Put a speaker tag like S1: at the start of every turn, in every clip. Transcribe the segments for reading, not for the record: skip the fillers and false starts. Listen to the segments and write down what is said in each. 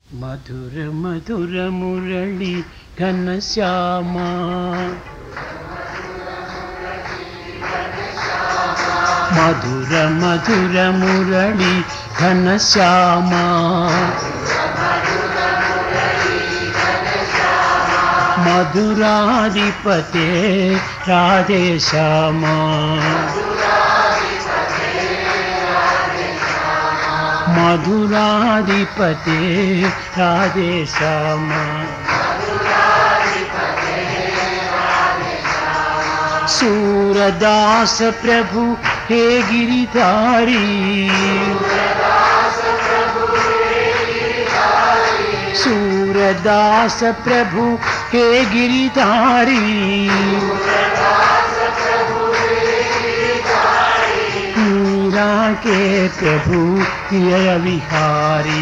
S1: మధుర మధుర మురళి ఘనశ్యామ మధుర మధుర మురళి ఘనశ్యామ మధురాధిపతే రాధేశ్యామ మధురాధిపతే రాధేశ్యామ सूरदास प्रभु हे गिरिधारी सूरदास प्रभु हे गिरिधारी मीरा के प्रभु हृदय विहारी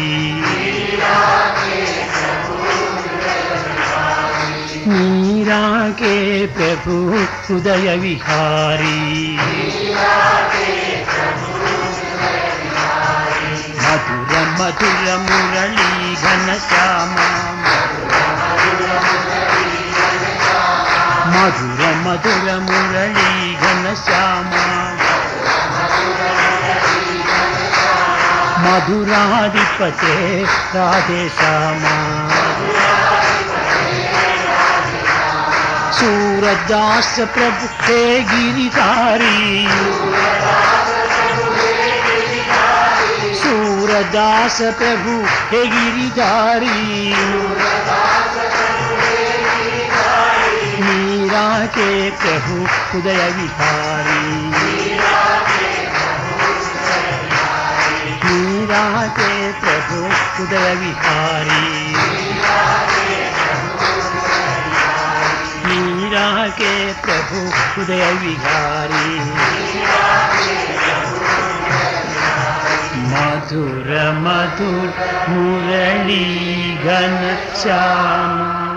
S1: मीरा के प्रभु हृदय विहारी मधुर मधुर मुरली घनश्याम मधुर मधुर मुरली घनश्याम मधुराधिपते राधेश्याम सूरदास प्रभु हे गिरिधारी सूरदास प्रभु हे गिरिधारी मीरा के प्रभु हृदय विहारी मीरा के प्रभु हृदय विहारी मीरा के प्रभु हृदय विहारी मधुर मधुर मुरली घनश्याम।